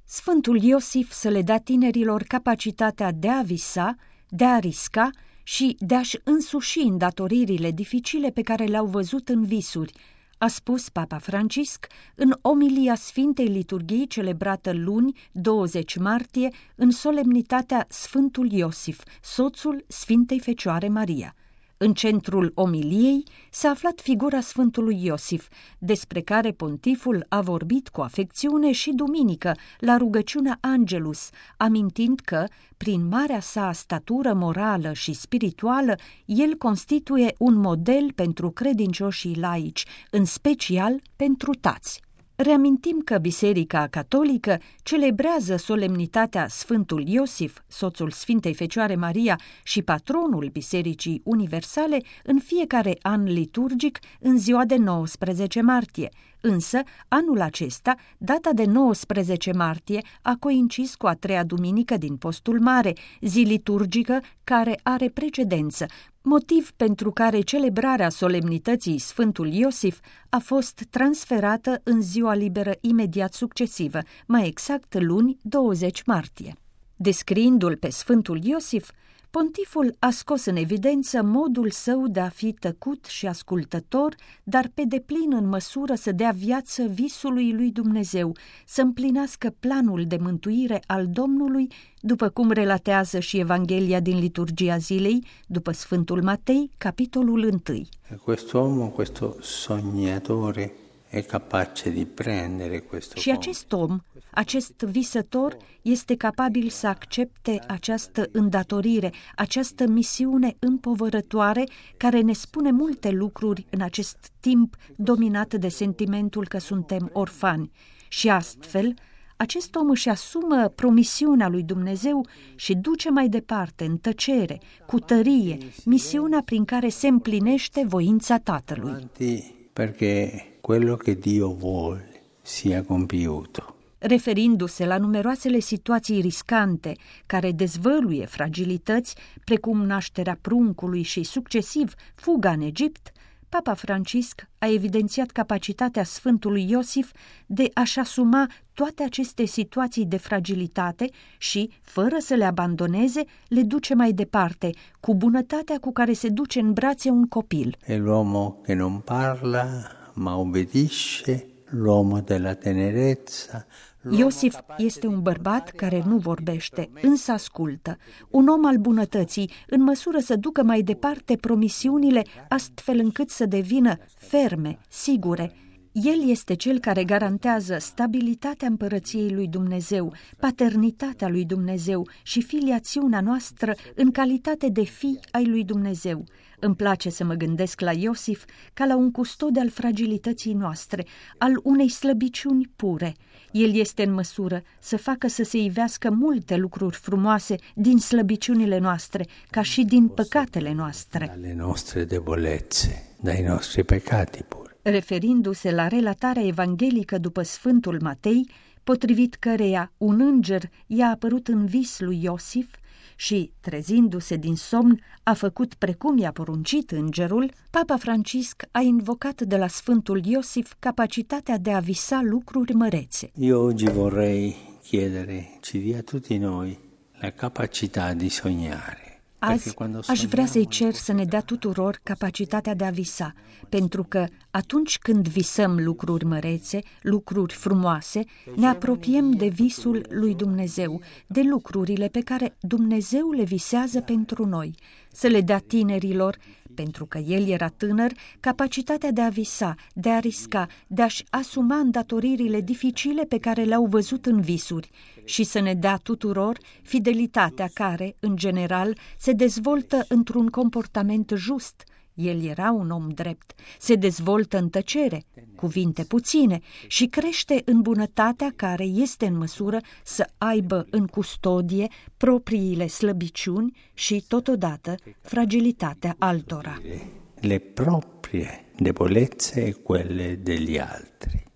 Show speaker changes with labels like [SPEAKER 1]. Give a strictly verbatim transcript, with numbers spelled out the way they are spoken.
[SPEAKER 1] Sfântul Iosif să le dea tinerilor capacitatea de a visa, de a risca și de a-și însuși îndatoririle dificile pe care le-au văzut în visuri, a spus Papa Francisc în omilia Sfintei Liturghii celebrată luni, douăzeci martie, în solemnitatea Sfântul Iosif, soțul Sfintei Fecioare Maria. În centrul omiliei s-a aflat figura Sfântului Iosif, despre care pontiful a vorbit cu afecțiune și duminică la rugăciunea Angelus, amintind că, prin marea sa statură morală și spirituală, el constituie un model pentru credincioșii laici, în special pentru tați. Reamintim că Biserica Catolică celebrează solemnitatea Sfântul Iosif, soțul Sfintei Fecioare Maria și patronul Bisericii Universale, în fiecare an liturgic în ziua de nouăsprezece martie. Însă, anul acesta, data de nouăsprezece martie a coincis cu a treia duminică din Postul Mare, zi liturgică care are precedență, motiv pentru care celebrarea solemnității Sfântul Iosif a fost transferată în ziua liberă imediat succesivă, mai exact luni douăzeci martie. Descriindu-l pe Sfântul Iosif, pontiful a scos în evidență modul său de a fi tăcut și ascultător, dar pe deplin în măsură să dea viață visului lui Dumnezeu, să împlinească planul de mântuire al Domnului, după cum relatează și Evanghelia din liturgia zilei, după Sfântul Matei, capitolul unu.
[SPEAKER 2] Quest'uomo, questo sognatore, e capace di prendere questo.
[SPEAKER 1] Și acest om, acest visător, este capabil să accepte această îndatorire, această misiune împovărătoare care ne spune multe lucruri în acest timp dominat de sentimentul că suntem orfani. Și astfel, acest om își asumă promisiunea lui Dumnezeu și duce mai departe, în tăcere, cu tărie, misiunea prin care se împlinește voința Tatălui.
[SPEAKER 2] Perché quello che Dio vuole sia compiuto.
[SPEAKER 1] Referindu-se la numeroasele situații riscante care dezvăluie fragilități, precum nașterea pruncului și succesiv fuga în Egipt, Papa Francisc a evidențiat capacitatea Sfântului Iosif de a-și asuma toate aceste situații de fragilitate și, fără să le abandoneze, le duce mai departe, cu bunătatea cu care se duce în brațe un copil.
[SPEAKER 2] E l'uomo che non parla, ma obbedisce, l'uomo della tenerezza.
[SPEAKER 1] Iosif este un bărbat care nu vorbește, însă ascultă, un om al bunătății, în măsură să ducă mai departe promisiunile, astfel încât să devină ferme, sigure. El este cel care garantează stabilitatea împărăției lui Dumnezeu, paternitatea lui Dumnezeu și filiațiunea noastră în calitate de fii ai lui Dumnezeu. Îmi place să mă gândesc la Iosif ca la un custod al fragilității noastre, al unei slăbiciuni pure. El este în măsură să facă să se ivească multe lucruri frumoase din slăbiciunile noastre, ca și din păcatele noastre.
[SPEAKER 2] Dalle nostre debolezze, dai nostri peccati pur.
[SPEAKER 1] Referindu-se la relatarea evanghelică după Sfântul Matei, potrivit căreia un înger i-a apărut în vis lui Iosif și, trezindu-se din somn, a făcut precum i-a poruncit îngerul, Papa Francisc a invocat de la Sfântul Iosif capacitatea de a visa lucruri mărețe.
[SPEAKER 2] Io oggi vorrei chiedere, ci dia a tutti noi la capacità di sognare.
[SPEAKER 1] Azi aș vrea să-i cer să ne dea tuturor capacitatea de a visa, pentru că atunci când visăm lucruri mărețe, lucruri frumoase, ne apropiem de visul lui Dumnezeu, de lucrurile pe care Dumnezeu le visează pentru noi. Să le dea tinerilor, pentru că el era tânăr, capacitatea de a visa, de a risca, de a-și asuma îndatoririle dificile pe care le-au văzut în visuri și să ne dea tuturor fidelitatea care, în general, se dezvoltă într-un comportament just. El era un om drept, se dezvoltă în tăcere, cuvinte puține, și crește în bunătatea care este în măsură să aibă în custodie propriile slăbiciuni și, totodată, fragilitatea altora.
[SPEAKER 2] Le proprie debolezze e quelle degli altri.